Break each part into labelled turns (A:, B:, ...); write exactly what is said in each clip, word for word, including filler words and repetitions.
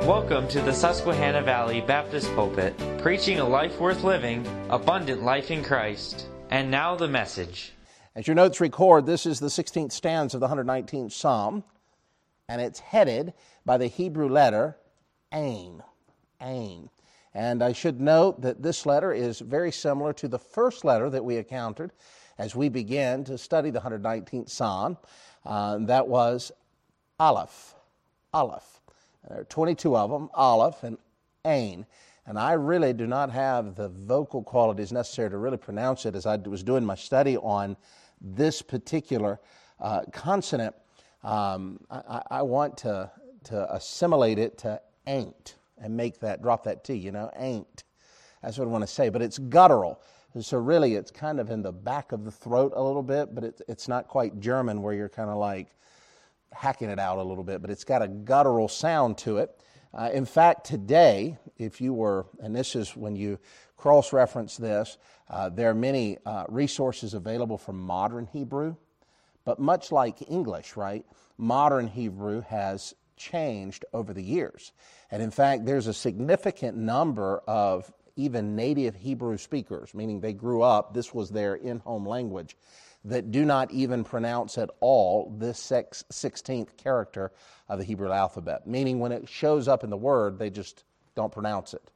A: Welcome to the Susquehanna Valley Baptist Pulpit, preaching a life worth living, abundant life in Christ. And now the message.
B: As your notes record, this is the sixteenth stanza of the one hundred nineteenth Psalm, and it's headed by the Hebrew letter Ain. Ain. And I should note that this letter is very similar to the first letter that we encountered as we began to study the one hundred nineteenth Psalm. Uh, that was Aleph. Aleph. There are twenty-two of them, Aleph and Ain. And I really do not have the vocal qualities necessary to really pronounce it as I was doing my study on this particular uh, consonant. Um, I, I want to, to assimilate it to ain't and make that, drop that T, you know, ain't. That's what I want to say. But it's guttural. So really it's kind of in the back of the throat a little bit, but it, it's not quite German where you're kind of like hacking it out a little bit, but it's got a guttural sound to it. Uh, in fact, today, if you were, and this is when you cross-reference this, uh, there are many uh, resources available for modern Hebrew, but much like English, right, modern Hebrew has changed over the years. And in fact, there's a significant number of even native Hebrew speakers, meaning they grew up, this was their in-home language, that do not even pronounce at all this sixteenth character of the Hebrew alphabet, meaning when it shows up in the word, they just don't pronounce it.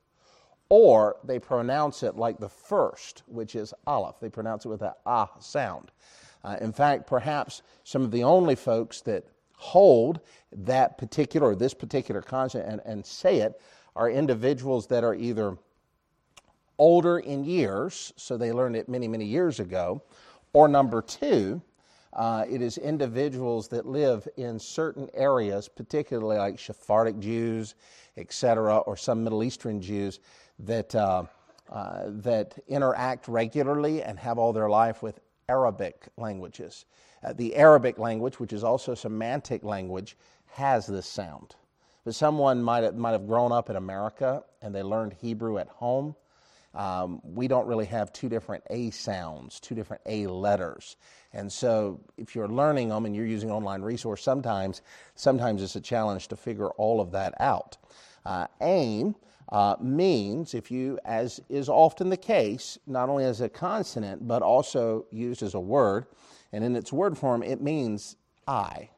B: Or they pronounce it like the first, which is Aleph. They pronounce it with an ah sound. Uh, in fact, perhaps some of the only folks that hold that particular, or this particular consonant and, and say it are individuals that are either older in years, so they learned it many, many years ago, or number two, uh, it is individuals that live in certain areas, particularly like Sephardic Jews, et cetera, or some Middle Eastern Jews that uh, uh, that interact regularly and have all their life with Arabic languages. Uh, the Arabic language, which is also semantic language, has this sound. But someone might have, might have grown up in America and they learned Hebrew at home. Um, we don't really have two different A sounds, two different A letters. And so if you're learning them and you're using online resource, sometimes sometimes it's a challenge to figure all of that out. Uh, Ain uh, means, if you, as is often the case, not only as a consonant, but also used as a word, and in its word form, it means I.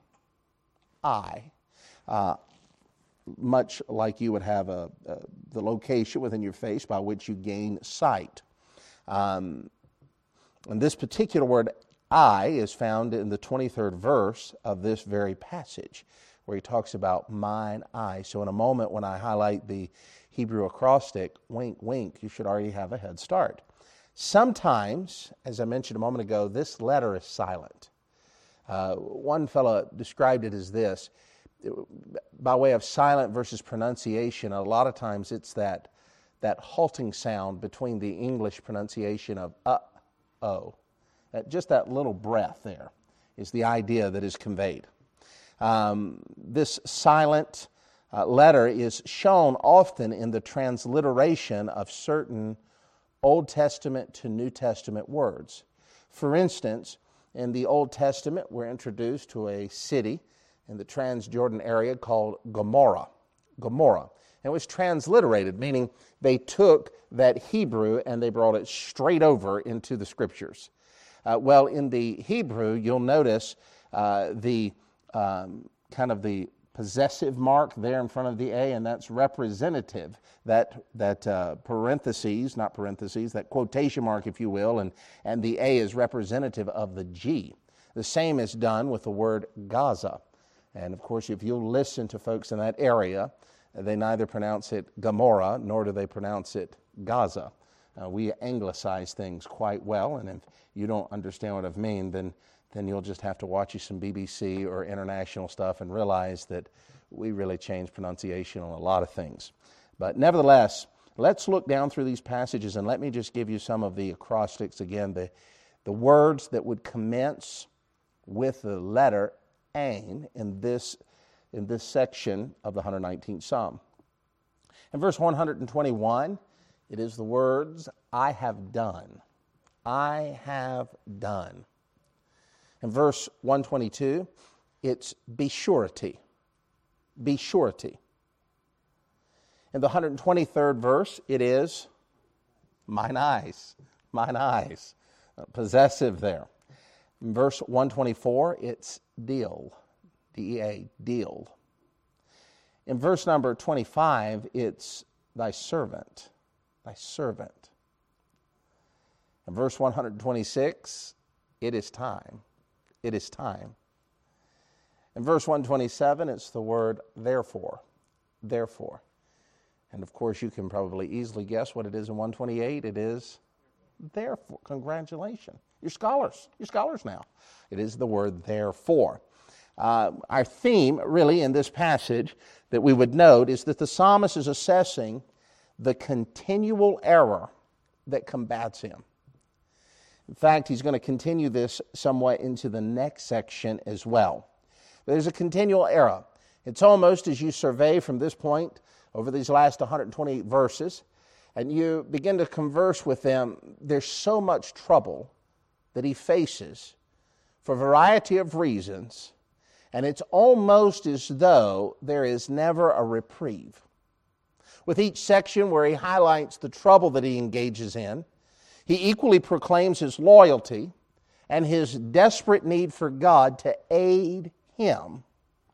B: I. Uh, much like you would have a, a, the location within your face by which you gain sight. Um, and this particular word, I, is found in the twenty-third verse of this very passage, where he talks about mine eye. So in a moment when I highlight the Hebrew acrostic, wink, wink, you should already have a head start. Sometimes, as I mentioned a moment ago, this letter is silent. Uh, one fellow described it as this: by way of silent versus pronunciation, a lot of times it's that that halting sound between the English pronunciation of uh-oh. That, just that little breath there is the idea that is conveyed. Um, this silent uh, letter is shown often in the transliteration of certain Old Testament to New Testament words. For instance, in the Old Testament, we're introduced to a city in the Transjordan area called Gomorrah. Gomorrah. And it was transliterated, meaning they took that Hebrew and they brought it straight over into the Scriptures. Uh, well, in the Hebrew, you'll notice uh, the um, kind of the possessive mark there in front of the A, and that's representative. That that uh, parentheses, not parentheses, that quotation mark, if you will, and, and the A is representative of the G. The same is done with the word Gaza. And of course, if you listen to folks in that area, they neither pronounce it Gomorrah nor do they pronounce it Gaza. Uh, we anglicize things quite well, and if you don't understand what I mean, then then you'll just have to watch you some B B C or international stuff and realize that we really change pronunciation on a lot of things. But nevertheless, let's look down through these passages, and let me just give you some of the acrostics again, the, the words that would commence with the letter Ain in this in this section of the one hundred nineteenth Psalm. In verse one hundred twenty-one, it is the words, I have done. I have done. In verse one twenty-two, it's be surety. Be surety. In the one hundred twenty-third verse, it is mine eyes, mine eyes, uh, possessive there. In verse one twenty-four, it's deal, D E A, deal. In verse number twenty-five, it's thy servant, thy servant. In verse one hundred twenty-six, it is time, it is time. In verse one twenty-seven, it's the word therefore, therefore. And of course, you can probably easily guess what it is in one twenty-eight. It is therefore. Congratulations. You're scholars. You're scholars now. It is the word therefore. Uh, our theme, really, in this passage that we would note is that the psalmist is assessing the continual error that combats him. In fact, he's going to continue this somewhat into the next section as well. There's a continual error. It's almost as you survey from this point over these last one hundred twenty-eight verses, and you begin to converse with them, there's so much trouble that he faces for a variety of reasons, and it's almost as though there is never a reprieve. With each section where he highlights the trouble that he engages in, he equally proclaims his loyalty and his desperate need for God to aid him.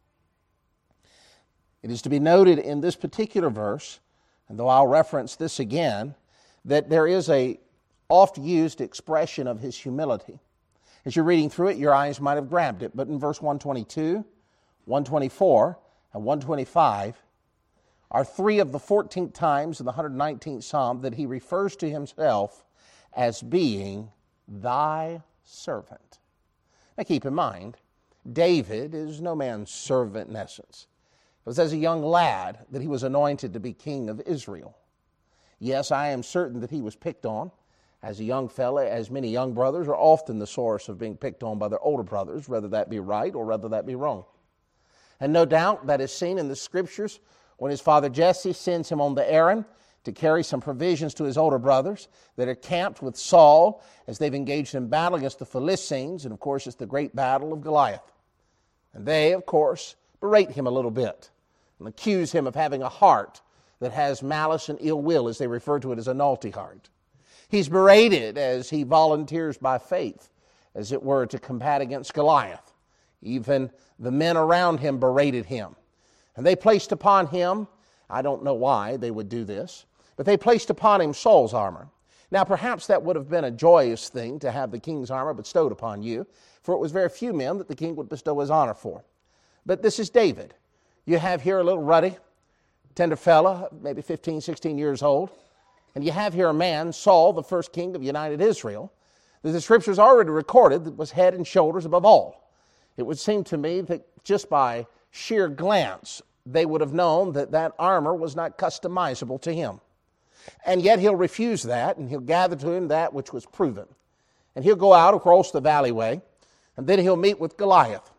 B: It is to be noted in this particular verse, and though I'll reference this again, that there is a oft-used expression of his humility. As you're reading through it, your eyes might have grabbed it, but in verse one twenty-two, one twenty-four, and one twenty-five are three of the fourteenth times in the one hundred nineteenth Psalm that he refers to himself as being thy servant. Now keep in mind, David is no man's servant in essence. It was as a young lad that he was anointed to be king of Israel. Yes, I am certain that he was picked on as a young fella, as many young brothers are often the source of being picked on by their older brothers, whether that be right or whether that be wrong. And no doubt that is seen in the Scriptures when his father Jesse sends him on the errand to carry some provisions to his older brothers that are camped with Saul as they've engaged in battle against the Philistines, and of course it's the great battle of Goliath. And they, of course, berate him a little bit and accuse him of having a heart that has malice and ill will, as they refer to it as a naughty heart. He's berated as he volunteers by faith, as it were, to combat against Goliath. Even the men around him berated him. And they placed upon him, I don't know why they would do this, but they placed upon him Saul's armor. Now perhaps that would have been a joyous thing to have the king's armor bestowed upon you, for it was very few men that the king would bestow his honor for. But this is David. You have here a little ruddy, tender fella, maybe fifteen, sixteen years old. And you have here a man, Saul, the first king of united Israel, that the Scriptures already recorded that was head and shoulders above all. It would seem to me that just by sheer glance, they would have known that that armor was not customizable to him. And yet he'll refuse that, and he'll gather to him that which was proven. And he'll go out across the alleyway, and then he'll meet with Goliath.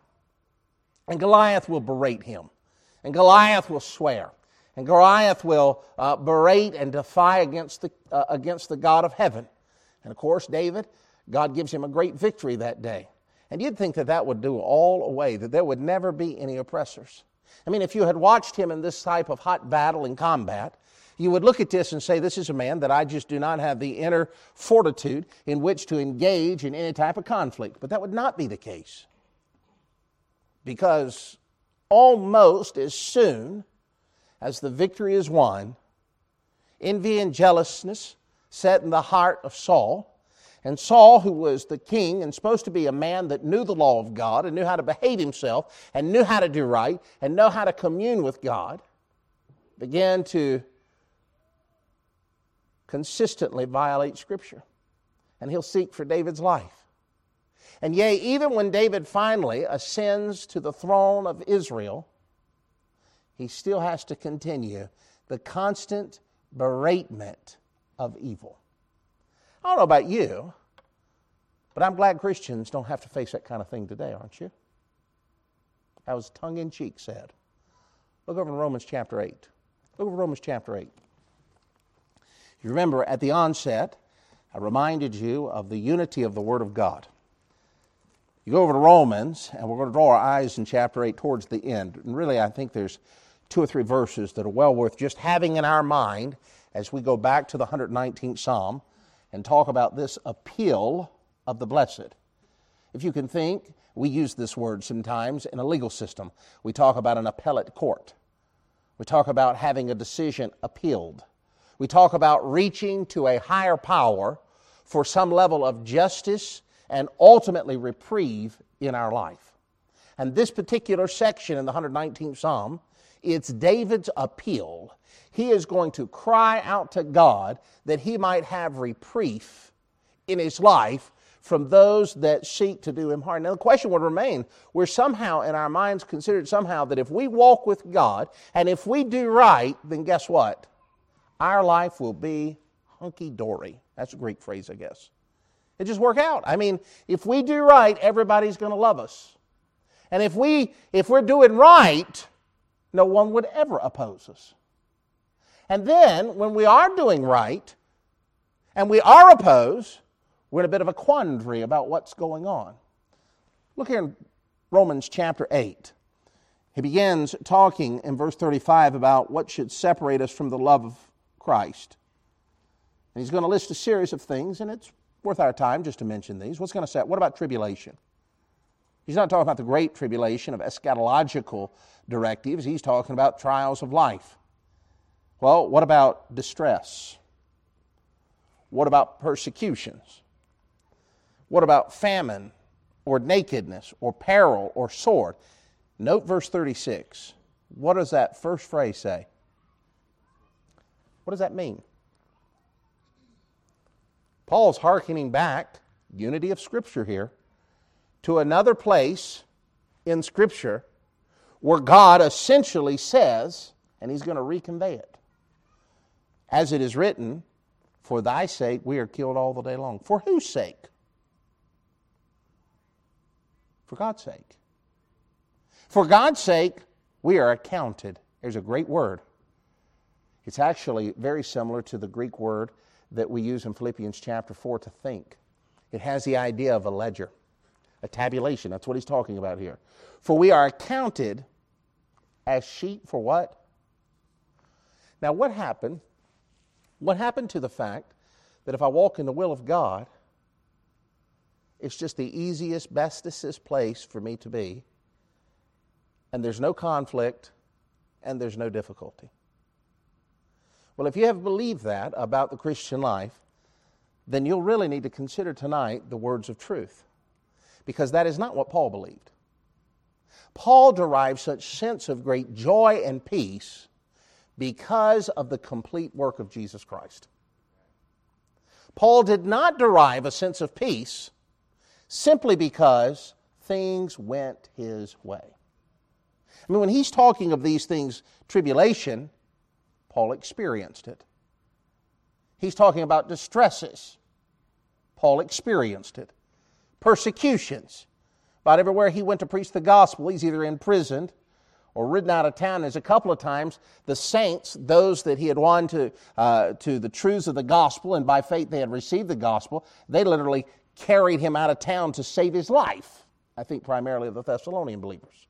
B: And Goliath will berate him. And Goliath will swear. And Goliath will uh, berate and defy against the, uh, against the God of heaven. And of course, David, God gives him a great victory that day. And you'd think that that would do all away, that there would never be any oppressors. I mean, if you had watched him in this type of hot battle and combat, you would look at this and say, this is a man that I just do not have the inner fortitude in which to engage in any type of conflict. But that would not be the case. Because almost as soon as the victory is won, envy and jealousness set in the heart of Saul. And Saul, who was the king and supposed to be a man that knew the law of God and knew how to behave himself and knew how to do right and know how to commune with God, began to consistently violate Scripture. And he'll seek for David's life. And yea, even when David finally ascends to the throne of Israel, he still has to continue the constant beratement of evil. I don't know about you, but I'm glad Christians don't have to face that kind of thing today, aren't you? That was tongue-in-cheek said. Look over in Romans chapter eight. Look over Romans chapter eight. You remember at the onset, I reminded you of the unity of the Word of God. You go over to Romans, and we're going to draw our eyes in chapter eight towards the end. And really, I think there's two or three verses that are well worth just having in our mind as we go back to the one hundred nineteenth Psalm and talk about this appeal of the blessed. If you can think, we use this word sometimes in a legal system. We talk about an appellate court. We talk about having a decision appealed. We talk about reaching to a higher power for some level of justice and ultimately reprieve in our life. And this particular section in the one hundred nineteenth Psalm, it's David's appeal. He is going to cry out to God that he might have reprieve in his life from those that seek to do him harm. Now the question would remain, we're somehow in our minds considered somehow that if we walk with God and if we do right, then guess what? Our life will be hunky-dory. That's a Greek phrase, I guess. It just work out. I mean, if we do right, everybody's going to love us. And if we if we're doing right, no one would ever oppose us. And then when we are doing right and we are opposed, we're in a bit of a quandary about what's going on. Look here in Romans chapter eight. He begins talking in verse thirty-five about what should separate us from the love of Christ. And he's going to list a series of things, and it's worth our time just to mention these. What's going to set? What about tribulation? He's not talking about the great tribulation of eschatological directives. He's talking about trials of life. Well, what about distress? What about persecutions? What about famine or nakedness or peril or sword? Note verse thirty-six. What does that first phrase say? What does that mean? Paul's hearkening back, unity of Scripture here, to another place in Scripture where God essentially says, and he's going to reconvey it, as it is written, for thy sake we are killed all the day long. For whose sake? For God's sake. For God's sake, we are accounted. There's a great word. It's actually very similar to the Greek word that we use in Philippians chapter four, to think. It has the idea of a ledger, a tabulation. That's what he's talking about here. For we are accounted as sheep for what? Now what happened? What happened to the fact that if I walk in the will of God, it's just the easiest, bestest place for me to be, and there's no conflict, and there's no difficulty? Well, if you have believed that about the Christian life, then you'll really need to consider tonight the words of truth, because that is not what Paul believed. Paul derived such sense of great joy and peace because of the complete work of Jesus Christ. Paul did not derive a sense of peace simply because things went his way. I mean, when he's talking of these things, tribulation, Paul experienced it. He's talking about distresses. Paul experienced it. Persecutions. About everywhere he went to preach the gospel, he's either imprisoned or ridden out of town. There's a couple of times the saints, those that he had won to, uh, to the truths of the gospel, and by faith they had received the gospel, they literally carried him out of town to save his life. I think primarily of the Thessalonian believers.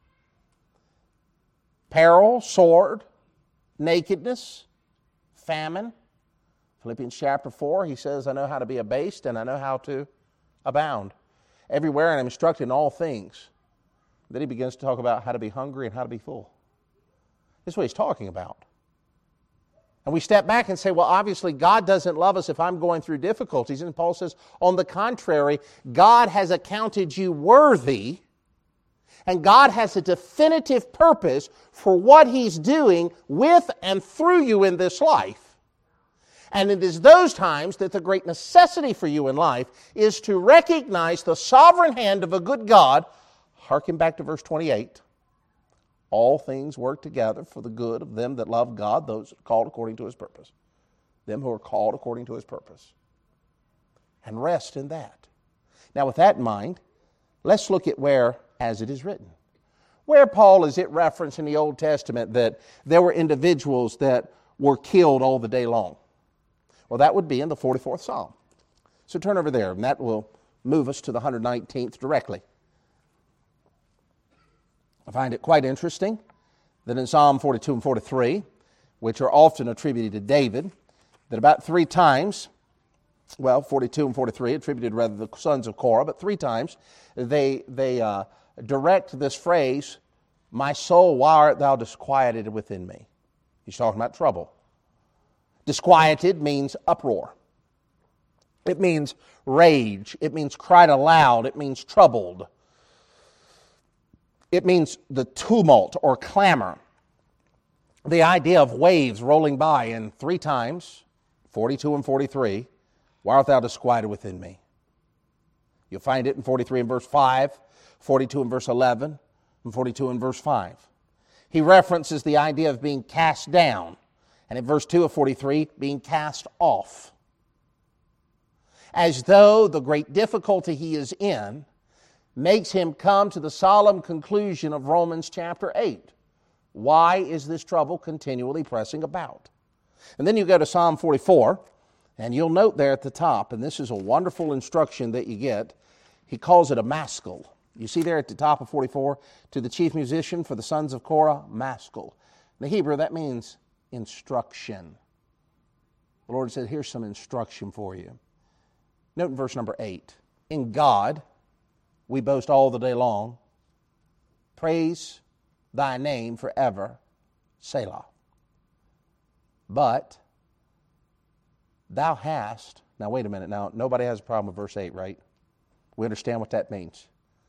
B: Peril, sword, nakedness, famine. Philippians chapter four, he says, I know how to be abased and I know how to abound. Everywhere and I'm instructed in all things. Then he begins to talk about how to be hungry and how to be full. This is what he's talking about. And we step back and say, well, obviously God doesn't love us if I'm going through difficulties. And Paul says, on the contrary, God has accounted you worthy, and God has a definitive purpose for what he's doing with and through you in this life. And it is those times that the great necessity for you in life is to recognize the sovereign hand of a good God. Harken back to verse twenty-eight. All things work together for the good of them that love God, those called according to his purpose. Them who are called according to his purpose. And rest in that. Now with that in mind, let's look at where, as it is written. Where, Paul, is it referenced in the Old Testament that there were individuals that were killed all the day long? Well, that would be in the forty-fourth Psalm. So turn over there, and that will move us to the one hundred nineteenth directly. I find it quite interesting that in Psalm forty-two and forty-three, which are often attributed to David, that about three times, well, forty-two and forty-three, attributed rather to the sons of Korah, but three times they, they uh, direct this phrase, my soul, why art thou disquieted within me? He's talking about trouble. Disquieted means uproar. It means rage. It means cried aloud. It means troubled. It means the tumult or clamor. The idea of waves rolling by, and three times, forty-two and forty-three, why art thou disquieted within me? You'll find it in forty-three and verse five, forty-two and verse eleven, and forty-two and verse five. He references the idea of being cast down, and in verse two of forty-three, being cast off. As though the great difficulty he is in makes him come to the solemn conclusion of Romans chapter eight. Why is this trouble continually pressing about? And then you go to Psalm forty-four, and you'll note there at the top, and this is a wonderful instruction that you get, he calls it a maskil. You see there at the top of forty-four, to the chief musician for the sons of Korah, maskil. In the Hebrew, that means instruction. The Lord said, here's some instruction for you. Note in verse number eight, in God we boast all the day long, praise thy name forever, Selah. But thou hast, now wait a minute, now nobody has a problem with verse eight, right? We understand what that means.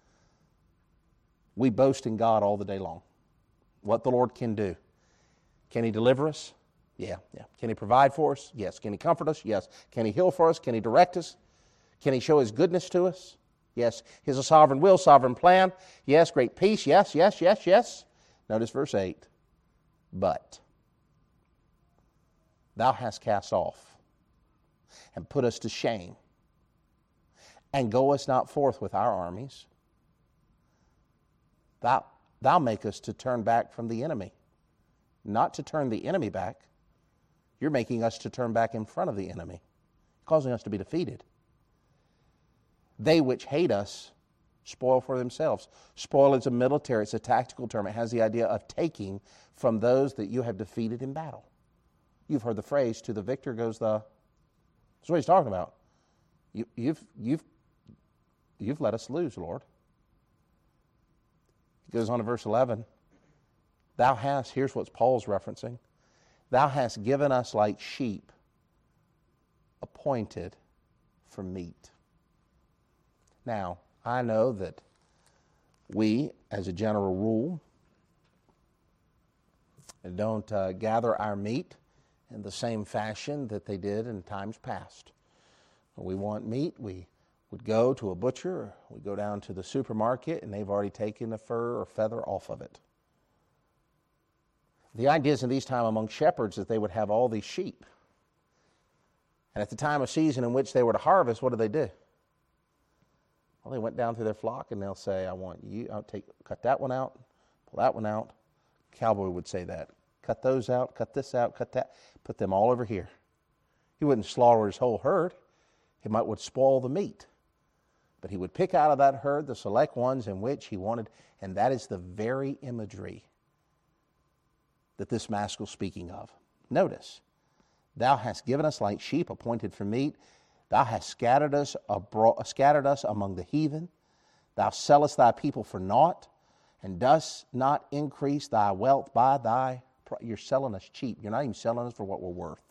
B: We boast in God all the day long. What the Lord can do. Can He deliver us? Yeah, yeah. Can He provide for us? Yes. Can He comfort us? Yes. Can He heal for us? Can He direct us? Can He show His goodness to us? Yes. His a sovereign will, sovereign plan. Yes. Great peace. Yes, yes, yes, yes. Notice verse eight. But thou hast cast off and put us to shame, and goest not forth with our armies. Thou, thou make us to turn back from the enemy. Not to turn the enemy back. You're making us to turn back in front of the enemy, causing us to be defeated. They which hate us spoil for themselves. Spoil is a military, it's a tactical term. It has the idea of taking from those that you have defeated in battle. You've heard the phrase, to the victor goes the... That's what he's talking about. You, you've, you've, you've let us lose, Lord. He goes on to verse eleven. Thou hast, here's what Paul's referencing, thou hast given us like sheep appointed for meat. Now, I know that we, as a general rule, don't uh, gather our meat in the same fashion that they did in times past. When we want meat, we would go to a butcher, we go down to the supermarket, and they've already taken the fur or feather off of it. The idea is in these times among shepherds that they would have all these sheep. And at the time of season in which they were to harvest, what did they do? Well, they went down through their flock and they'll say, I want you, I'll take, cut that one out, pull that one out. Cowboy would say that. Cut those out, cut this out, cut that, put them all over here. He wouldn't slaughter his whole herd. He might would spoil the meat. But he would pick out of that herd the select ones in which he wanted, and that is the very imagery that this maskil is speaking of. Notice, thou hast given us like sheep appointed for meat. Thou hast scattered us abroad, scattered us among the heathen. Thou sellest thy people for naught, and dost not increase thy wealth by thy... You're selling us cheap. You're not even selling us for what we're worth.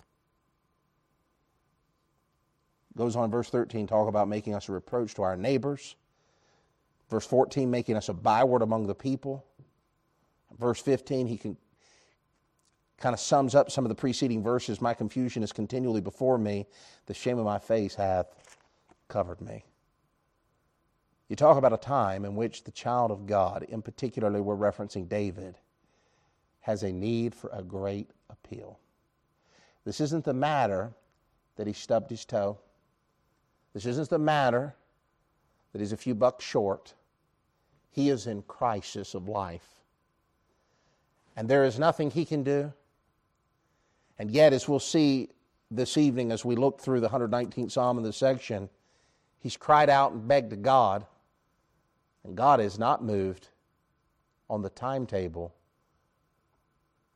B: Goes on in verse thirteen, talk about making us a reproach to our neighbors. Verse fourteen, making us a byword among the people. Verse fifteen, he can kind of sums up some of the preceding verses. My confusion is continually before me. The shame of my face hath covered me. You talk about a time in which the child of God, in particularly we're referencing David, has a need for a great appeal. This isn't the matter that he stubbed his toe. This isn't the matter that he's a few bucks short. He is in crisis of life. And there is nothing he can do. And yet, as we'll see this evening as we look through the one hundred nineteenth Psalm in this section, he's cried out and begged to God, and God is not moved on the timetable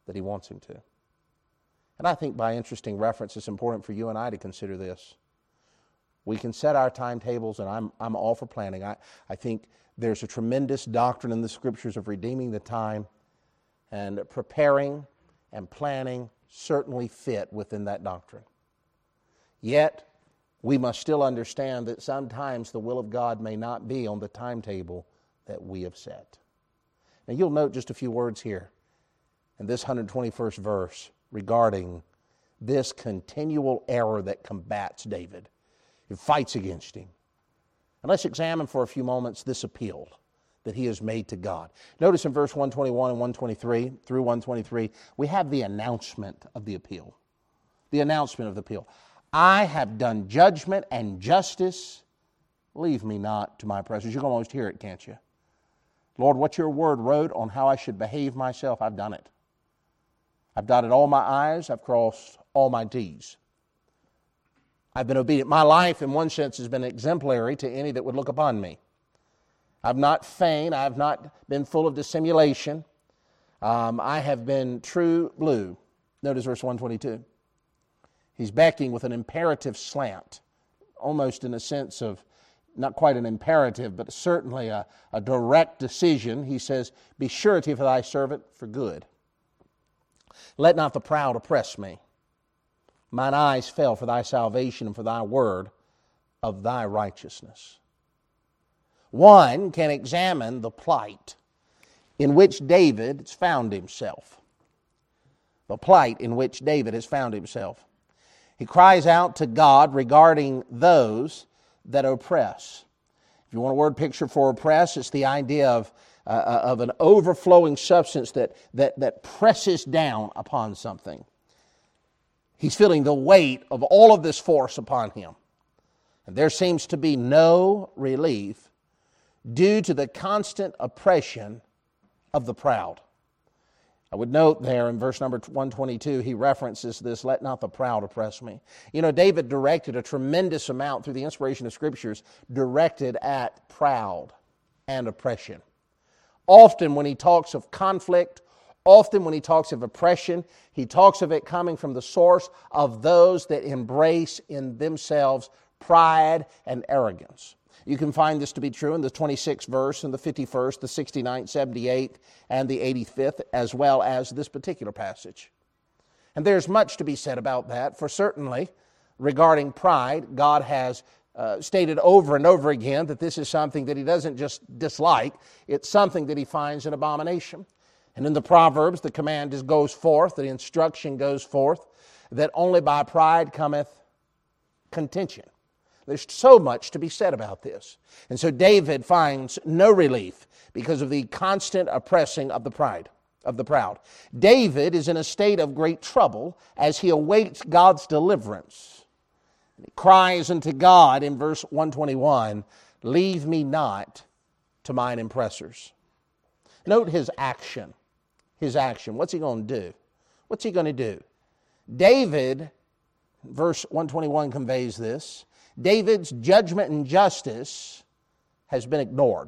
B: that he wants him to. And I think by interesting reference, it's important for you and I to consider this. We can set our timetables, and I'm, I'm all for planning. I, I think there's a tremendous doctrine in the Scriptures of redeeming the time, and preparing and planning certainly fit within that doctrine. Yet, we must still understand that sometimes the will of God may not be on the timetable that we have set. Now, you'll note just a few words here in this one hundred twenty-first verse regarding this continual error that combats David. It fights against him. And let's examine for a few moments this appeal that he has made to God. Notice in verse one twenty-one and one twenty-three through one twenty-three, we have the announcement of the appeal. The announcement of the appeal. I have done judgment and justice. Leave me not to my oppressors. You can almost hear it, can't you? Lord, what your word wrote on how I should behave myself, I've done it. I've dotted all my I's. I've crossed all my T's. I've been obedient. My life, in one sense, has been exemplary to any that would look upon me. I've not feigned. I've not been full of dissimulation. Um, I have been true blue. Notice verse one twenty-two. He's backing with an imperative slant, almost in a sense of not quite an imperative, but certainly a, a direct decision. He says, be surety for thy servant for good. Let not the proud oppress me. Mine eyes fell for thy salvation and for thy word of thy righteousness. One can examine the plight in which David has found himself. The plight in which David has found himself. He cries out to God regarding those that oppress. If you want a word picture for oppress, it's the idea of, uh, of an overflowing substance that, that, that presses down upon something. He's feeling the weight of all of this force upon him. And there seems to be no relief due to the constant oppression of the proud. I would note there in verse number one twenty-two, he references this, let not the proud oppress me. You know, David directed a tremendous amount through the inspiration of Scriptures directed at proud and oppression. Often when he talks of conflict, often when he talks of oppression, he talks of it coming from the source of those that embrace in themselves pride and arrogance. You can find this to be true in the twenty-sixth verse, and the fifty-first, the sixty-ninth, seventy-eighth, and the eighty-fifth, as well as this particular passage. And there's much to be said about that, for certainly, regarding pride, God has uh, stated over and over again that this is something that He doesn't just dislike, it's something that He finds an abomination. And in the Proverbs, the command is, goes forth, the instruction goes forth, that only by pride cometh contention. There's so much to be said about this. And so David finds no relief because of the constant oppressing of the pride, of the proud. David is in a state of great trouble as he awaits God's deliverance. He cries unto God in verse one twenty-one, leave me not to mine oppressors. Note his action. His action. What's he going to do? What's he going to do? David, verse one twenty-one conveys this, David's judgment and justice has been ignored.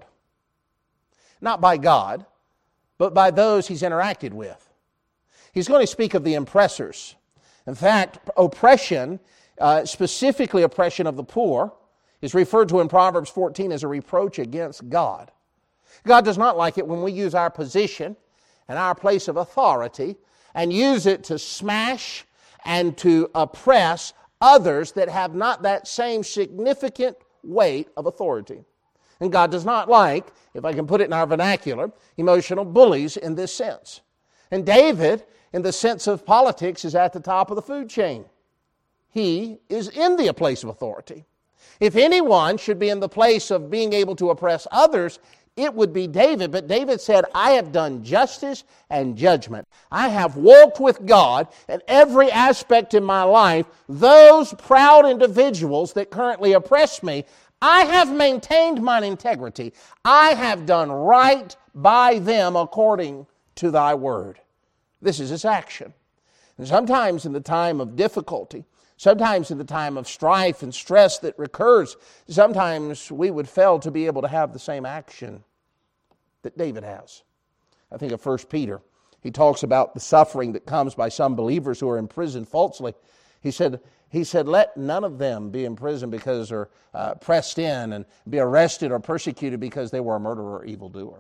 B: Not by God, but by those he's interacted with. He's going to speak of the oppressors. In fact, oppression, uh, specifically oppression of the poor, is referred to in Proverbs fourteen as a reproach against God. God does not like it when we use our position and our place of authority and use it to smash and to oppress others that have not that same significant weight of authority. And God does not like, if I can put it in our vernacular, emotional bullies in this sense. And David, in the sense of politics, is at the top of the food chain. He is in the place of authority. If anyone should be in the place of being able to oppress others, it would be David. But David said, I have done justice and judgment. I have walked with God in every aspect in my life. Those proud individuals that currently oppress me, I have maintained mine integrity. I have done right by them according to thy word. This is his action. And sometimes in the time of difficulty, sometimes in the time of strife and stress that recurs, sometimes we would fail to be able to have the same action that David has. I think of First Peter. he talks about the suffering that comes by some believers who are imprisoned falsely. He said, he said, let none of them be in prison because they're uh, pressed in and be arrested or persecuted because they were a murderer or evildoer.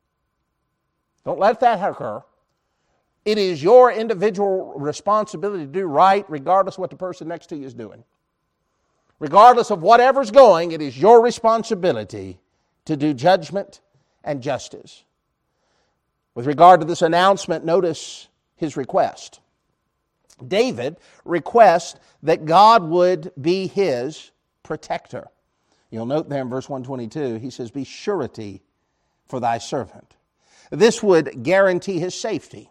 B: Don't let that occur. It is your individual responsibility to do right regardless of what the person next to you is doing. Regardless of whatever's going, it is your responsibility to do judgment and justice. With regard to this announcement, notice his request. David requests that God would be his protector. You'll note there in verse one twenty-two, he says, be surety for thy servant. This would guarantee his safety.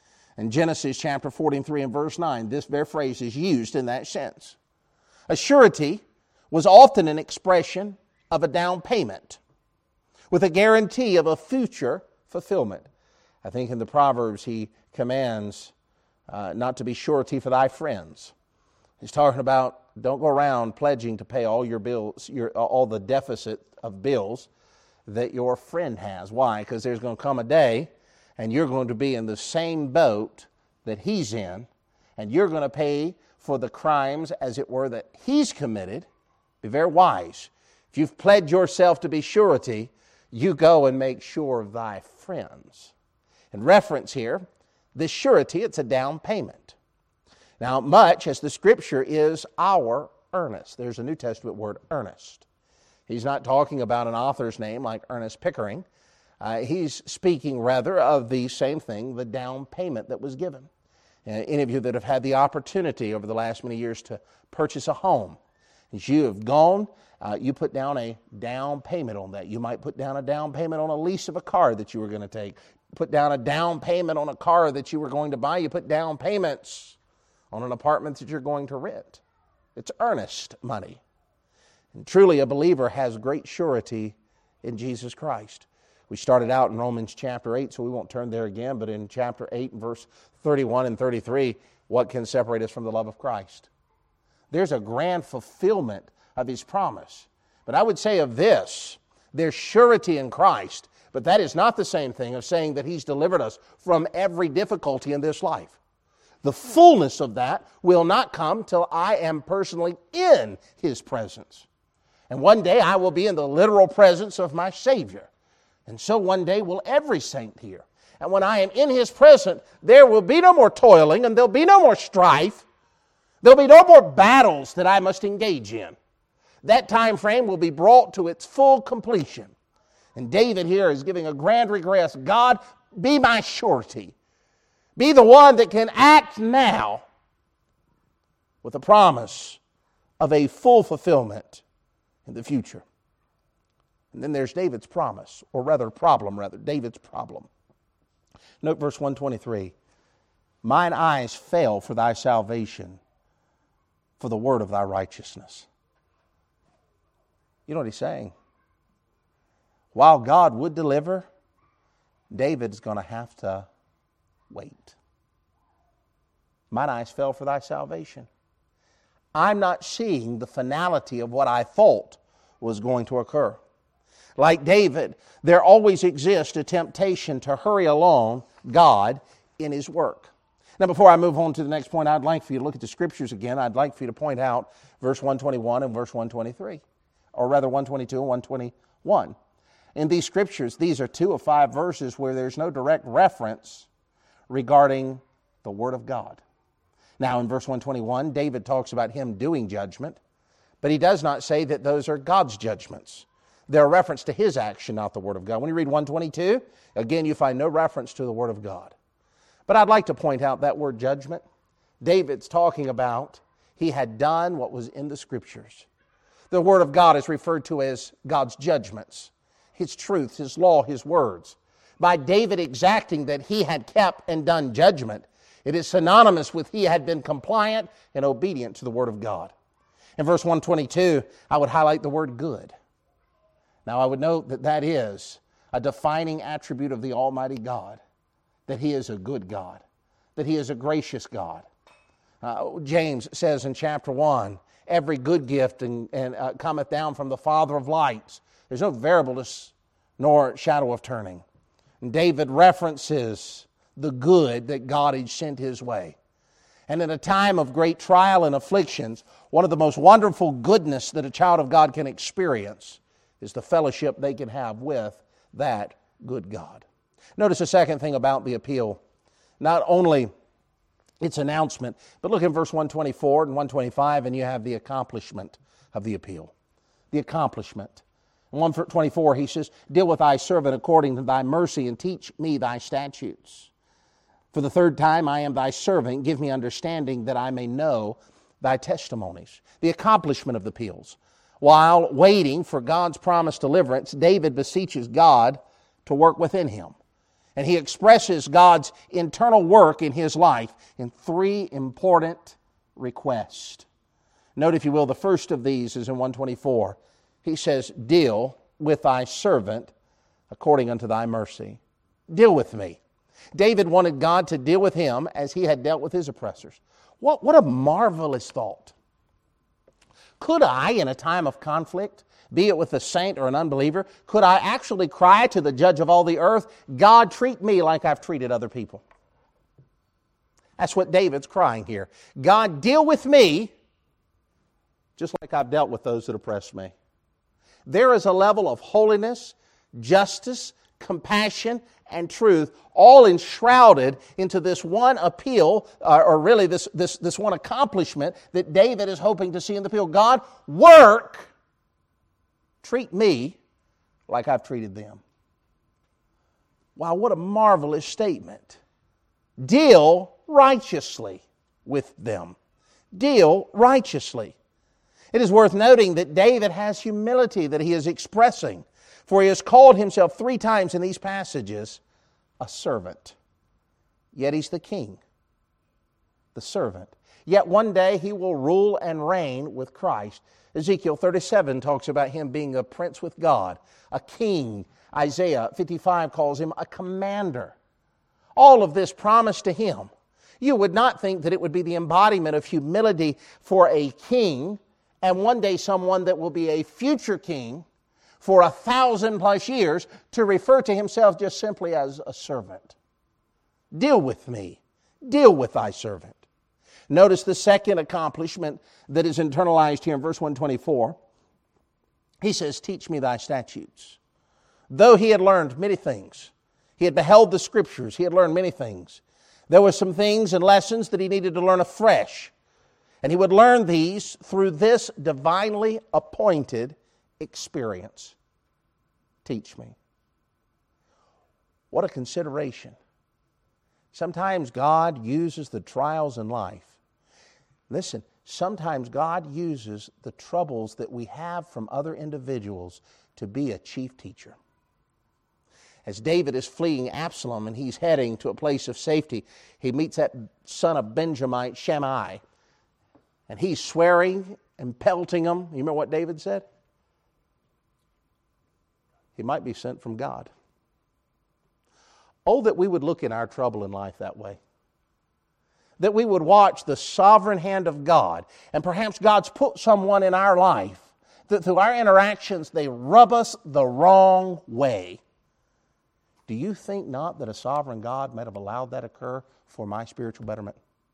B: In Genesis chapter forty-three and verse nine, this very phrase is used in that sense. A surety was often an expression of a down payment with a guarantee of a future fulfillment. I think in the Proverbs he commands uh, not to be surety for thy friends. He's talking about don't go around pledging to pay all your bills, your, all the deficit of bills that your friend has. Why? Because there's going to come a day and you're going to be in the same boat that he's in, and you're going to pay for the crimes, as it were, that he's committed. Be very wise. If you've pledged yourself to be surety, you go and make sure of thy friends. In reference here, this surety, it's a down payment. Now, much as the Scripture is our earnest. There's a New Testament word, earnest. He's not talking about an author's name like Ernest Pickering. Uh, he's speaking rather of the same thing, the down payment that was given. Uh, any of you that have had the opportunity over the last many years to purchase a home, as you have gone, uh, you put down a down payment on that. You might put down a down payment on a lease of a car that you were going to take. Put down a down payment on a car that you were going to buy. You put down payments on an apartment that you're going to rent. It's earnest money. And truly a believer has great surety in Jesus Christ. We started out in Romans chapter eight, so we won't turn there again, but in chapter eight and verse thirty-one and thirty-three, what can separate us from the love of Christ? There's a grand fulfillment of His promise. But I would say of this, there's surety in Christ, but that is not the same thing of saying that He's delivered us from every difficulty in this life. The fullness of that will not come till I am personally in His presence. And one day I will be in the literal presence of my Savior. And so one day will every saint here. And when I am in His presence, there will be no more toiling and there'll be no more strife. There'll be no more battles that I must engage in. That time frame will be brought to its full completion. And David here is giving a grand request. God, be my surety. Be the one that can act now with the promise of a full fulfillment in the future. And then there's David's promise, or rather problem, rather, David's problem. Note verse one twenty-three. Mine eyes fail for thy salvation, for the word of thy righteousness. You know what he's saying? While God would deliver, David's going to have to wait. Mine eyes fell for thy salvation. I'm not seeing the finality of what I thought was going to occur. Like David, there always exists a temptation to hurry along God in His work. Now, before I move on to the next point, I'd like for you to look at the Scriptures again. I'd like for you to point out verse one twenty-one and verse one twenty-three, or rather one twenty-two and one twenty-one. In these Scriptures, these are two of five verses where there's no direct reference regarding the Word of God. Now, in verse one twenty-one, David talks about him doing judgment, but he does not say that those are God's judgments. They're a reference to His action, not the Word of God. When you read one twenty-two, again, you find no reference to the Word of God. But I'd like to point out that word judgment. David's talking about he had done what was in the Scriptures. The Word of God is referred to as God's judgments, His truth, His law, His words. By David exacting that he had kept and done judgment, it is synonymous with he had been compliant and obedient to the Word of God. In verse one twenty-two, I would highlight the word good. Now, I would note that that is a defining attribute of the Almighty God, that He is a good God, that He is a gracious God. Uh, James says in chapter one, every good gift and, and uh, cometh down from the Father of lights. There's no variableness nor shadow of turning. And David references the good that God had sent his way. And in a time of great trial and afflictions, one of the most wonderful goodness that a child of God can experience is the fellowship they can have with that good God. Notice the second thing about the appeal. Not only its announcement, but look in verse one twenty-four and one twenty-five, and you have the accomplishment of the appeal. The accomplishment. In one twenty-four, he says, "Deal with thy servant according to thy mercy, and teach me thy statutes. For the third time I am thy servant. Give me understanding that I may know thy testimonies." The accomplishment of the appeals. While waiting for God's promised deliverance, David beseeches God to work within him. And he expresses God's internal work in his life in three important requests. Note, if you will, the first of these is in one twenty-four. He says, "Deal with thy servant according unto thy mercy." Deal with me. David wanted God to deal with him as he had dealt with his oppressors. What, what a marvelous thought. Could I, in a time of conflict, be it with a saint or an unbeliever, could I actually cry to the judge of all the earth, "God, treat me like I've treated other people"? That's what David's crying here. God, deal with me just like I've dealt with those that oppress me. There is a level of holiness, justice, compassion, and truth, all enshrouded into this one appeal, uh, or really this, this, this one accomplishment that David is hoping to see in the appeal. God, work, treat me like I've treated them. Wow, what a marvelous statement. Deal righteously with them. Deal righteously. It is worth noting that David has humility that he is expressing, for he has called himself three times in these passages a servant. Yet he's the king, the servant. Yet one day he will rule and reign with Christ. Ezekiel thirty-seven talks about him being a prince with God, a king. Isaiah fifty-five calls him a commander. All of this promised to him. You would not think that it would be the embodiment of humility for a king, and one day someone that will be a future king for a thousand plus years, to refer to himself just simply as a servant. Deal with me. Deal with thy servant. Notice the second accomplishment that is internalized here in verse one twenty-four. He says, "Teach me thy statutes." Though he had learned many things, he had beheld the Scriptures, he had learned many things, there were some things and lessons that he needed to learn afresh. And he would learn these through this divinely appointed experience. Teach me. What a consideration. Sometimes God uses the trials in life. Listen, sometimes God uses the troubles that we have from other individuals to be a chief teacher. As David is fleeing Absalom and he's heading to a place of safety, he meets that son of Benjamite, Shimei, and he's swearing and pelting him. You remember what David said? He might be sent from God. Oh, that we would look in our trouble in life that way. That we would watch the sovereign hand of God, and perhaps God's put someone in our life that through our interactions they rub us the wrong way. Do you think not that a sovereign God might have allowed that occur for my spiritual betterment?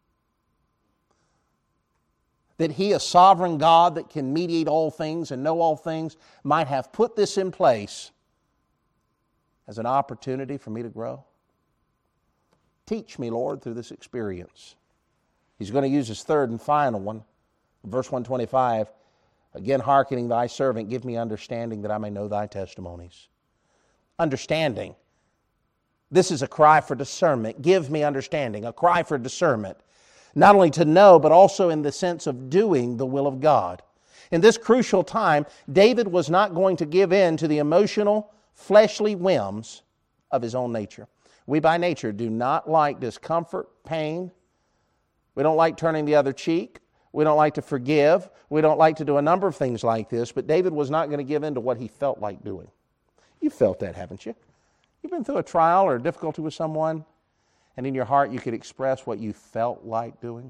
B: That He, a sovereign God that can mediate all things and know all things, might have put this in place as an opportunity for me to grow? Teach me, Lord, through this experience. He's going to use his third and final one. Verse one twenty-five, again hearkening thy servant, give me understanding that I may know thy testimonies. Understanding. This is a cry for discernment. Give me understanding, a cry for discernment. Not only to know, but also in the sense of doing the will of God. In this crucial time, David was not going to give in to the emotional, fleshly whims of his own nature. We by nature do not like discomfort, pain. We don't like turning the other cheek. We don't like to forgive. We don't like to do a number of things like this, but David was not going to give in to what he felt like doing. You felt that, haven't you? You've been through a trial or a difficulty with someone, and in your heart you could express what you felt like doing.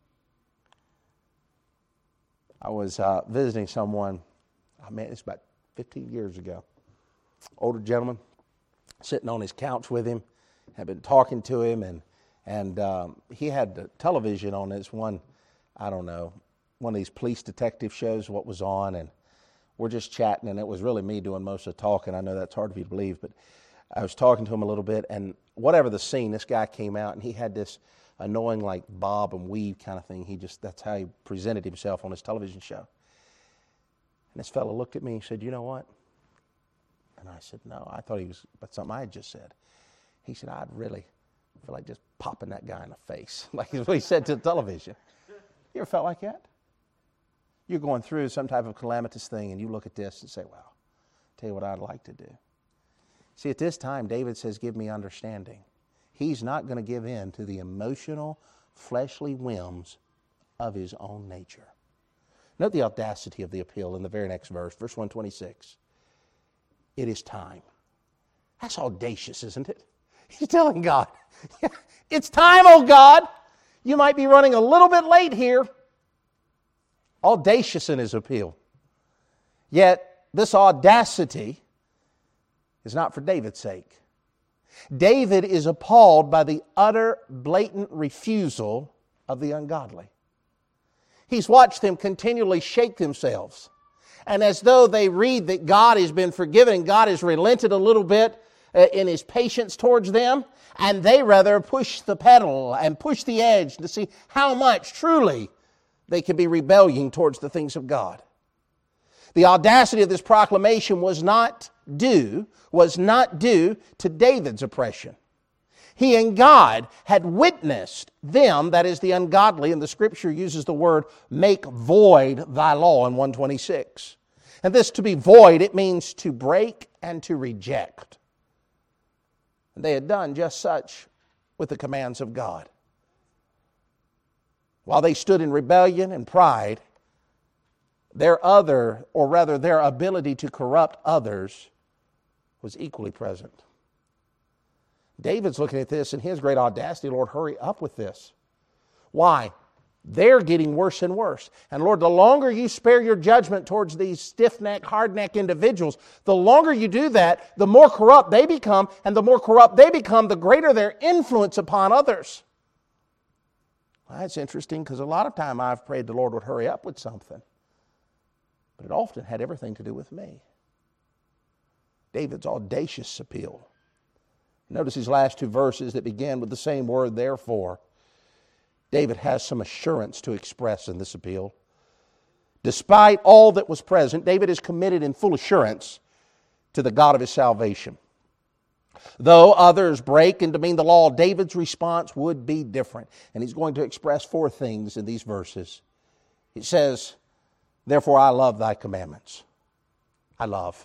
B: I was uh, visiting someone, I mean, it's about fifteen years ago. Older gentleman, sitting on his couch with him. had been talking to him, and and um, he had the television on this one, I don't know, one of these police detective shows, what was on, and we're just chatting, and it was really me doing most of the talking. I know that's hard for you to believe, but I was talking to him a little bit, and whatever the scene, this guy came out, and he had this annoying, like, bob and weave kind of thing. He just, that's how he presented himself on his television show. And this fellow looked at me and said, you know what? And I said, no. I thought he was about something I had just said. He said, I'd really feel like just popping that guy in the face. Like what he said to the television. You ever felt like that? You're going through some type of calamitous thing, and you look at this and say, well, tell you what I'd like to do. See, at this time, David says, give me understanding. He's not going to give in to the emotional, fleshly whims of his own nature. Note the audacity of the appeal in the very next verse, verse one twenty-six. It is time. That's audacious, isn't it? He's telling God, it's time, oh God. You might be running a little bit late here. Audacious in his appeal. Yet, this audacity is not for David's sake. David is appalled by the utter, blatant refusal of the ungodly. He's watched them continually shake themselves. And as though they read that God has been forgiven and God has relented a little bit in His patience towards them, and they rather push the pedal and push the edge to see how much truly they can be rebelling towards the things of God. The audacity of this proclamation was not due, was not due to David's oppression. He and God had witnessed them, that is the ungodly, and the Scripture uses the word, make void thy law in one twenty-six. And this to be void, it means to break and to reject. And they had done just such with the commands of God. While they stood in rebellion and pride, their other, or rather their ability to corrupt others, was equally present. David's looking at this in his great audacity. Lord, hurry up with this. Why? They're getting worse and worse. And Lord, the longer you spare your judgment towards these stiff-necked, hard-necked individuals, the longer you do that, the more corrupt they become, and the more corrupt they become, the greater their influence upon others. Well, that's interesting, because a lot of time I've prayed the Lord would hurry up with something. But it often had everything to do with me. David's audacious appeal. Notice these last two verses that begin with the same word, therefore. David has some assurance to express in this appeal. Despite all that was present, David is committed in full assurance to the God of his salvation. Though others break and demean the law, David's response would be different. And he's going to express four things in these verses. He says, therefore I love thy commandments. I love.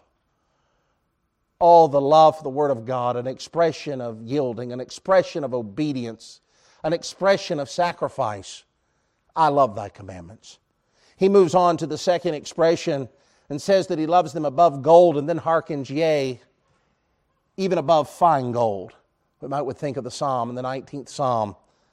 B: All the love for the Word of God, an expression of yielding, an expression of obedience, an expression of sacrifice. I love thy commandments. He moves on to the second expression and says that he loves them above gold, and then hearkens, yea, even above fine gold. We might would think of the Psalm in the nineteenth Psalm.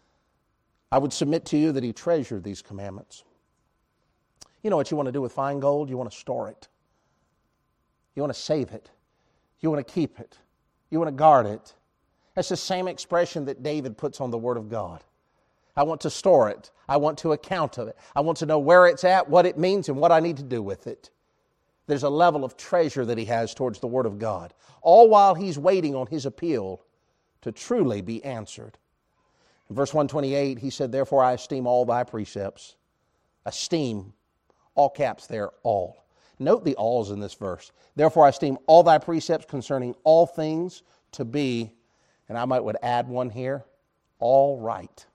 B: I would submit to you that he treasured these commandments. You know what you want to do with fine gold? You want to store it. You want to save it. You want to keep it. You want to guard it. That's the same expression that David puts on the Word of God. I want to store it. I want to account of it. I want to know where it's at, what it means, and what I need to do with it. There's a level of treasure that he has towards the Word of God, all while he's waiting on his appeal to truly be answered. In verse one twenty-eight, he said, therefore I esteem all thy precepts. Esteem, all caps there, all. Note the alls in this verse. Therefore I esteem all thy precepts concerning all things to be, and I might would add one here, all right.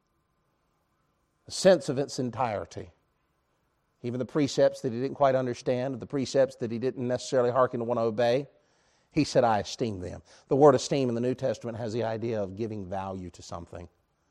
B: The sense of its entirety. Even the precepts that he didn't quite understand, the precepts that he didn't necessarily hearken to want to obey, he said, I esteem them. The word esteem in the New Testament has the idea of giving value to something.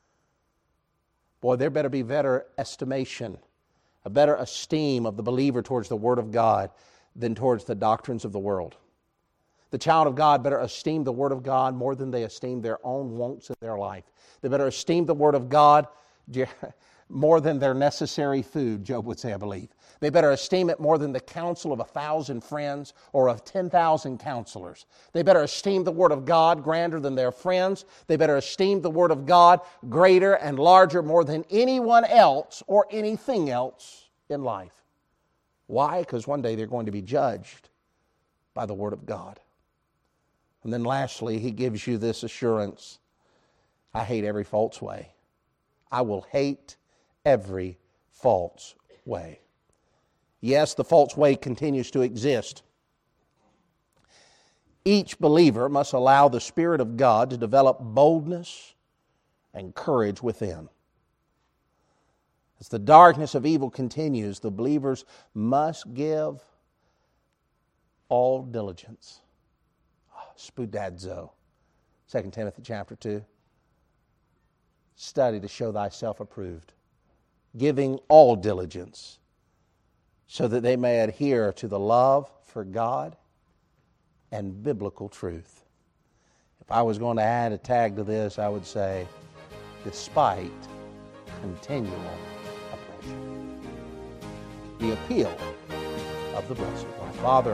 B: Boy, there better be better estimation, a better esteem of the believer towards the Word of God than towards the doctrines of the world. The child of God better esteem the Word of God more than they esteem their own wants in their life. They better esteem the Word of God. more than their necessary food, Job would say, I believe. They better esteem it more than the counsel of a thousand friends or of ten thousand counselors. They better esteem the Word of God grander than their friends. They better esteem the Word of God greater and larger more than anyone else or anything else in life. Why? Because one day they're going to be judged by the Word of God. And then lastly, he gives you this assurance. I hate every false way. I will hate every false way. Yes, the false way continues to exist. Each believer must allow the Spirit of God to develop boldness and courage within. As the darkness of evil continues, the believers must give all diligence. Spudadzo, Second Timothy chapter two. Study to show thyself approved, giving all diligence, so that they may adhere to the love for God and biblical truth. If I was going to add a tag to this, I would say, despite continual oppression. The appeal of the blessed one. Father,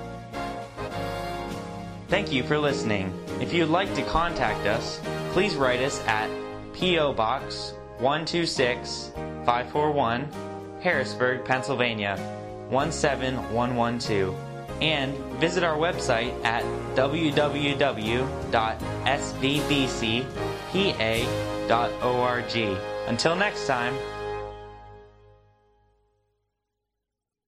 A: thank you for listening. If you'd like to contact us, please write us at P O. Box one two six, five four one, Harrisburg, Pennsylvania one seven one one two, and visit our website at w w w dot s v b c p a dot org. Until next time,